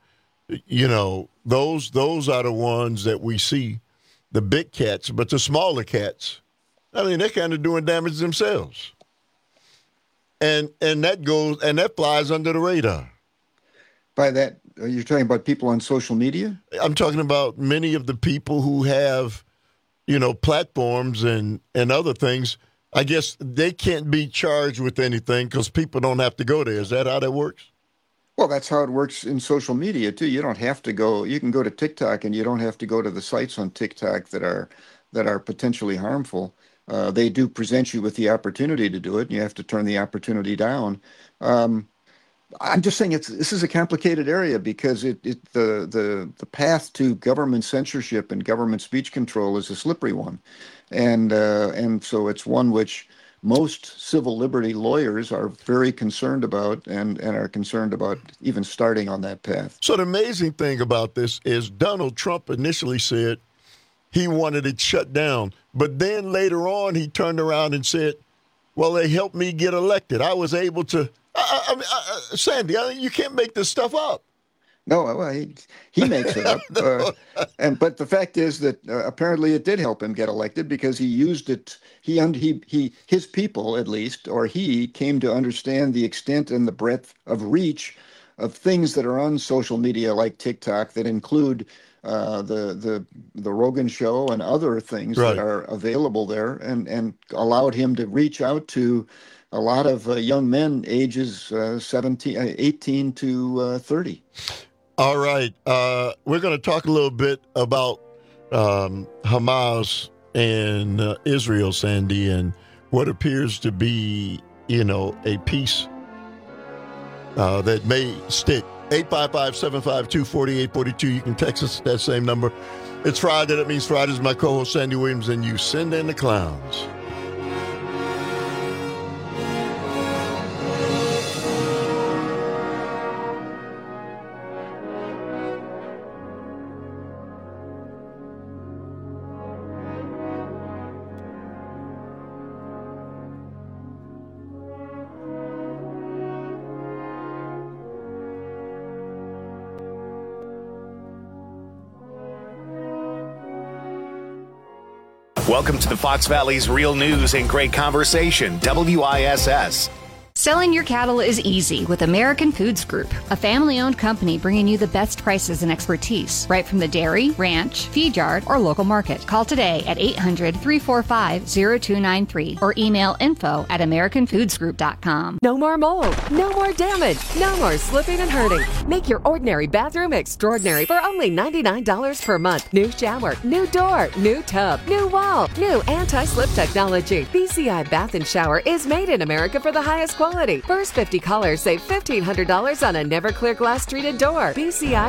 those are the ones that we see, the big cats. But the smaller cats, they're kind of doing damage themselves. And that flies under the radar. By that, are you talking about people on social media? I'm talking about many of the people who have, platforms and other things. I guess they can't be charged with anything because people don't have to go there. Is that how that works? Well, that's how it works in social media, too. You don't have to go. You can go to TikTok, and you don't have to go to the sites on TikTok that are potentially harmful. They do present you with the opportunity to do it, and you have to turn the opportunity down. I'm just saying this is a complicated area because the path to government censorship and government speech control is a slippery one, and so it's one which most civil liberty lawyers are very concerned about and are concerned about even starting on that path. So the amazing thing about this is Donald Trump initially said he wanted it shut down, but then later on he turned around and said, well, they helped me get elected. I was able to Sandy, you can't make this stuff up. No, well, he makes it up. But the fact is that apparently it did help him get elected because he used it. His people, at least, or he came to understand the extent and the breadth of reach of things that are on social media like TikTok that include the Rogan Show and other things that are available there, and allowed him to reach out to a lot of young men ages 18 to 30. All right. We're going to talk a little bit about Hamas and Israel, Sandy, and what appears to be, a peace that may stick. 855-752-4842. You can text us at that same number. It's Friday. That means Friday's my co-host, Sandy Williams, and you send in the clowns. Welcome to the Fox Valley's Real News and Great Conversation, WISS. Selling your cattle is easy with American Foods Group, a family-owned company bringing you the best prices and expertise, right from the dairy, ranch, feed yard, or local market. Call today at 800-345-0293 or email info@americanfoodsgroup.com. No more mold, no more damage, no more slipping and hurting. Make your ordinary bathroom extraordinary for only $99 per month. New shower, new door, new tub, new wall, new anti-slip technology. BCI Bath and Shower is made in America for the highest quality. First 50 callers save $1,500 on a Never Clear glass treated door. BCI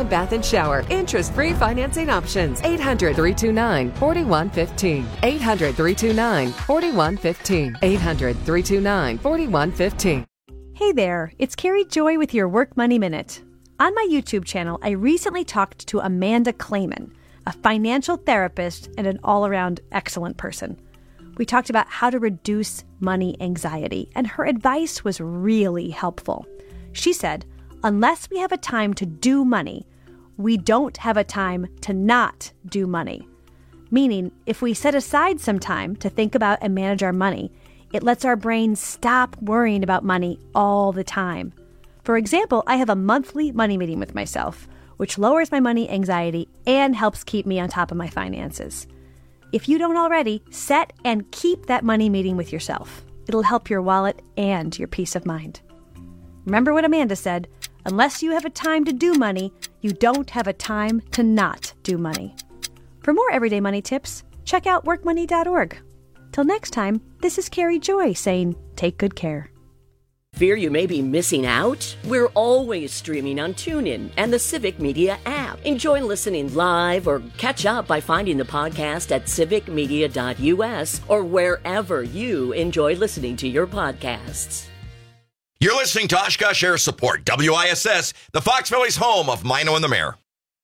Tide Bath & Shower. Interest-free financing options. 800-329-4115. 800-329-4115. 800-329-4115. Hey there, it's Carrie Joy with your Work Money Minute. On my YouTube channel, I recently talked to Amanda Clayman, a financial therapist and an all-around excellent person. We talked about how to reduce money anxiety, and her advice was really helpful. She said, unless we have a time to do money, we don't have a time to not do money. Meaning, if we set aside some time to think about and manage our money, it lets our brain stop worrying about money all the time. For example, I have a monthly money meeting with myself, which lowers my money anxiety and helps keep me on top of my finances. If you don't already, set and keep that money meeting with yourself. It'll help your wallet and your peace of mind. Remember what Amanda said, unless you have a time to do money, you don't have a time to not do money. For more everyday money tips, check out workmoney.org. Till next time, this is Carrie Joy saying, take good care. Fear you may be missing out? We're always streaming on TuneIn and the Civic Media app. Enjoy listening live or catch up by finding the podcast at civicmedia.us or wherever you enjoy listening to your podcasts. You're listening to Oshkosh Air Support, WISS, the Fox Valley's home of Mino and the Mayor.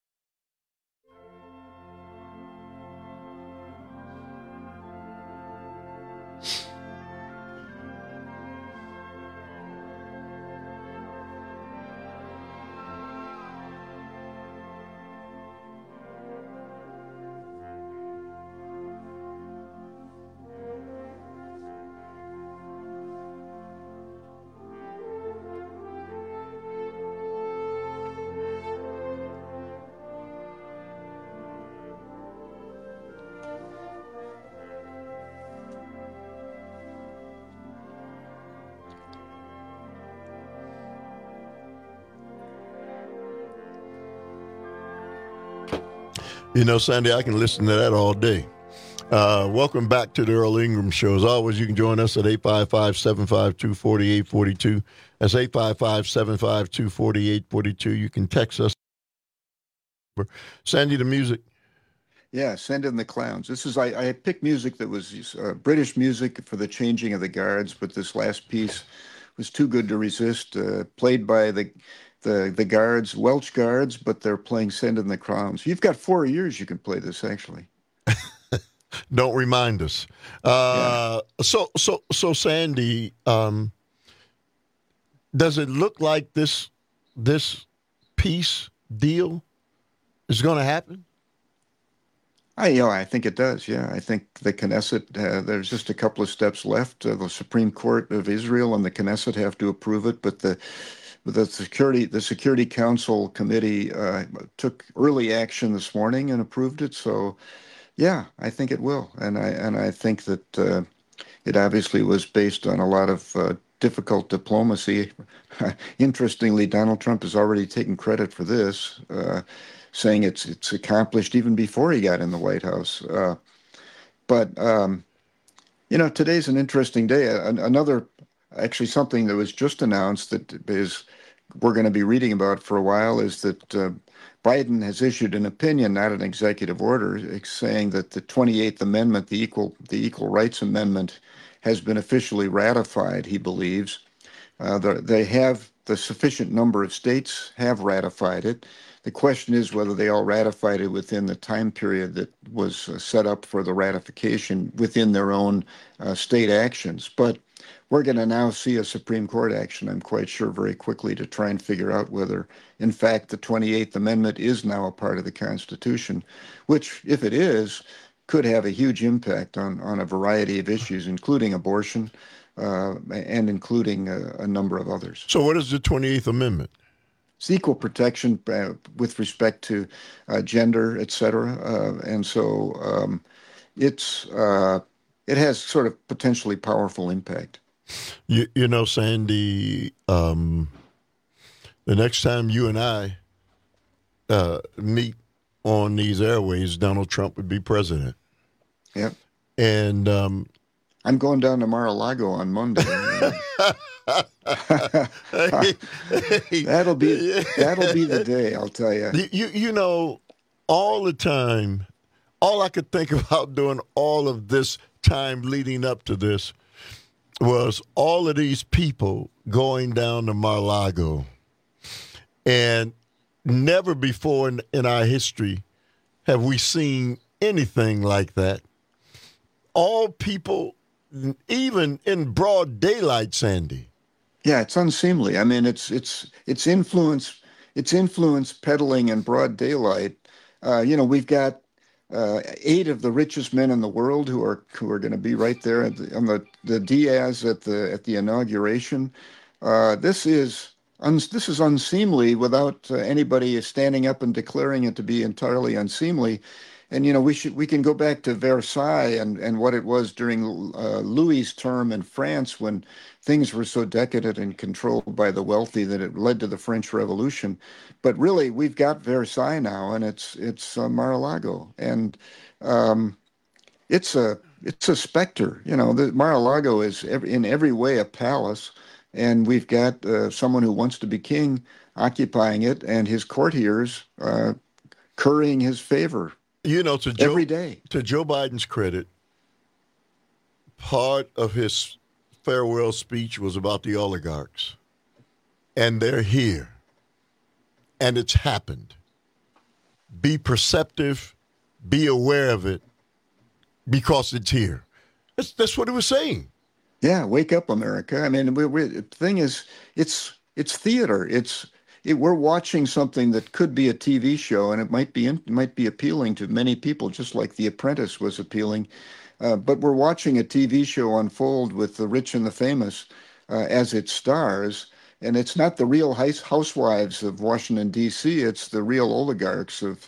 You know, Sandy, I can listen to that all day. Welcome back to the Earl Ingram Show. As always, you can join us at 855-752-4842. That's 855-752-4842. You can text us. Sandy, the music. Yeah, Send in the Clowns. This is I picked music that was British music for the changing of the guards, but this last piece was too good to resist. Played by the guards, Welsh guards, but they're playing Send in the Clowns. You've got 4 years you can play this, actually. Don't remind us. So Sandy, does it look like this peace deal is going to happen? I think it does. Yeah, I think the Knesset. There's just a couple of steps left. The Supreme Court of Israel and the Knesset have to approve it, but the Security Council committee took early action this morning and approved it. So, yeah, I think it will, and I think that it obviously was based on a lot of difficult diplomacy. Interestingly, Donald Trump has already taken credit for this, saying it's accomplished even before he got in the White House. But today's an interesting day. Actually, something that was just announced that is we're going to be reading about for a while is that Biden has issued an opinion, not an executive order, saying that the 28th Amendment, the Equal Rights Amendment, has been officially ratified. He believes the sufficient number of states have ratified it. The question is whether they all ratified it within the time period that was set up for the ratification within their own state actions. But we're going to now see a Supreme Court action, I'm quite sure, very quickly to try and figure out whether, in fact, the 28th Amendment is now a part of the Constitution, which, if it is, could have a huge impact on a variety of issues, including abortion and including a number of others. So what is the 28th Amendment? It's equal protection with respect to gender, et cetera. And so it has sort of potentially powerful impact. You know, Sandy, the next time you and I meet on these airways, Donald Trump would be president. Yep. And I'm going down to Mar-a-Lago on Monday. That'll be the day, I'll tell you. You know, all the time, all I could think about during all of this time leading up to this was all of these people going down to Mar-a-Lago. And never before in our history have we seen anything like that. All people, even in broad daylight, Sandy. Yeah, it's unseemly. I mean, it's influence peddling in broad daylight. We've got 8 of the richest men in the world who are going to be right there on the Diaz at the inauguration. This is unseemly without anybody standing up and declaring it to be entirely unseemly. And we can go back to Versailles and what it was during Louis's term in France when things were so decadent and controlled by the wealthy that it led to the French Revolution. But really, we've got Versailles now, and it's Mar-a-Lago, and it's a specter. The Mar-a-Lago is in every way a palace, and we've got someone who wants to be king occupying it, and his courtiers currying his favor. Every day. To Joe Biden's credit, part of his farewell speech was about the oligarchs. And they're here. And it's happened. Be perceptive. Be aware of it. Because it's here. That's what he was saying. Yeah, wake up, America. I mean, the thing is, it's theater. We're watching something that could be a TV show, and it might be appealing to many people, just like The Apprentice was appealing. But we're watching a TV show unfold with the rich and the famous as its stars, and it's not the real housewives of Washington D.C. It's the real oligarchs of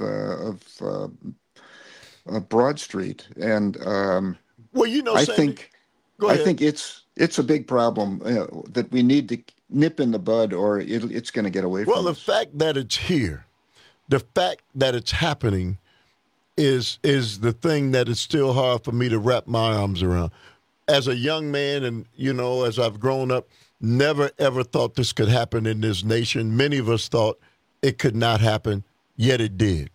Broad Street. And I think it's a big problem that we need to nip in the bud, or it's going to get away from us. Well, the fact that it's here, the fact that it's happening is the thing that is still hard for me to wrap my arms around. As a young man and, as I've grown up, never, ever thought this could happen in this nation. Many of us thought it could not happen, yet it did.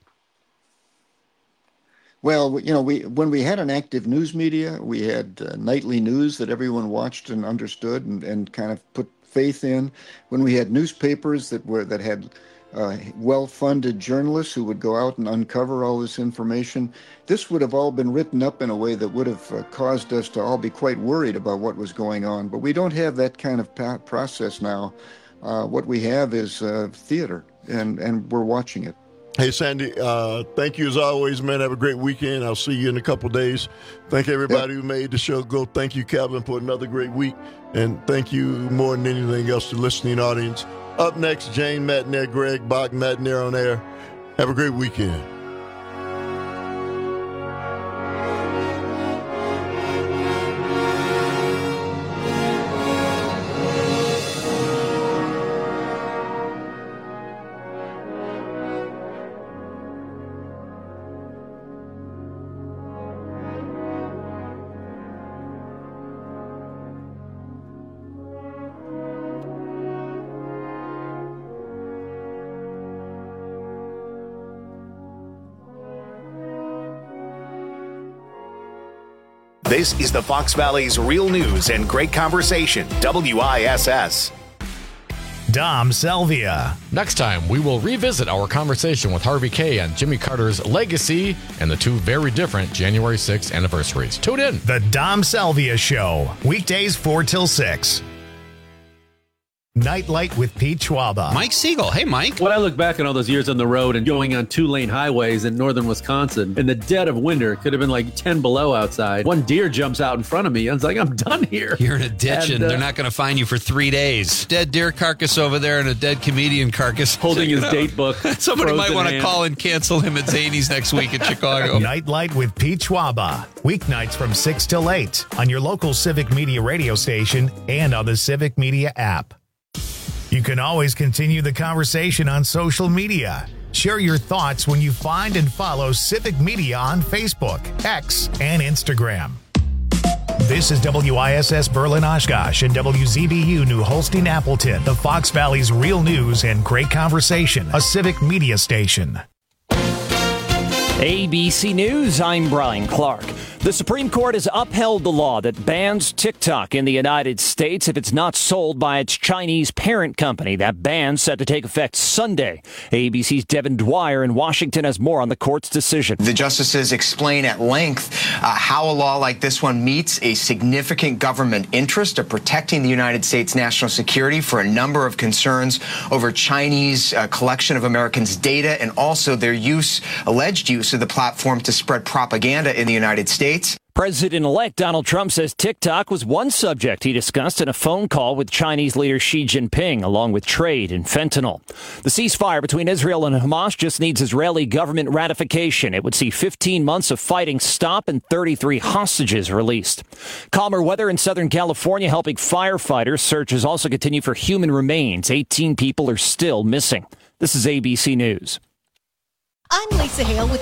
Well, when we had an active news media, we had nightly news that everyone watched and understood and kind of put faith in. When we had newspapers that had well-funded journalists who would go out and uncover all this information, this would have all been written up in a way that would have caused us to all be quite worried about what was going on. But we don't have that kind of process now. What we have is theater, and we're watching it. Hey, Sandy, thank you as always, man. Have a great weekend. I'll see you in a couple days. Thank everybody who made the show go. Thank you, Calvin, for another great week. And thank you more than anything else to the listening audience. Up next, Jane Matnair, Greg Bach, Matnair on air. Have a great weekend. This is the Fox Valley's Real News and Great Conversation, WISS. Dom Selvia. Next time, we will revisit our conversation with Harvey Kaye on Jimmy Carter's legacy and the 2 very different January 6th anniversaries. Tune in. The Dom Selvia Show, weekdays 4 till 6. Nightlight with Pete Schwaba. Mike Siegel. Hey, Mike. When I look back on all those years on the road and going on 2-lane highways in northern Wisconsin, in the dead of winter, it could have been like 10 below outside. One deer jumps out in front of me. I was like, I'm done here. You're in a ditch and they're not going to find you for 3 days. Dead deer carcass over there and a dead comedian carcass. Holding his date book. Somebody might want to call and cancel him at Zany's next week in Chicago. Nightlight with Pete Schwaba. Weeknights from 6 till 8 on your local Civic Media radio station and on the Civic Media app. You can always continue the conversation on social media. Share your thoughts when you find and follow Civic Media on Facebook, X, and Instagram. This is WISS Berlin Oshkosh and WZBU New Holstein Appleton, the Fox Valley's real news and great conversation, a civic media station. ABC News, I'm Brian Clark. The Supreme Court has upheld the law that bans TikTok in the United States if it's not sold by its Chinese parent company. That ban set to take effect Sunday. ABC's Devin Dwyer in Washington has more on the court's decision. The justices explain at length how a law like this one meets a significant government interest of protecting the United States national security for a number of concerns over Chinese collection of Americans' data and also their alleged use of the platform to spread propaganda in the United States. President-elect Donald Trump says TikTok was one subject he discussed in a phone call with Chinese leader Xi Jinping, along with trade and fentanyl. The ceasefire between Israel and Hamas just needs Israeli government ratification. It would see 15 months of fighting stop and 33 hostages released. Calmer weather in Southern California helping firefighters. Searches also continue for human remains. 18 people are still missing. This is ABC News. I'm Lisa Hale with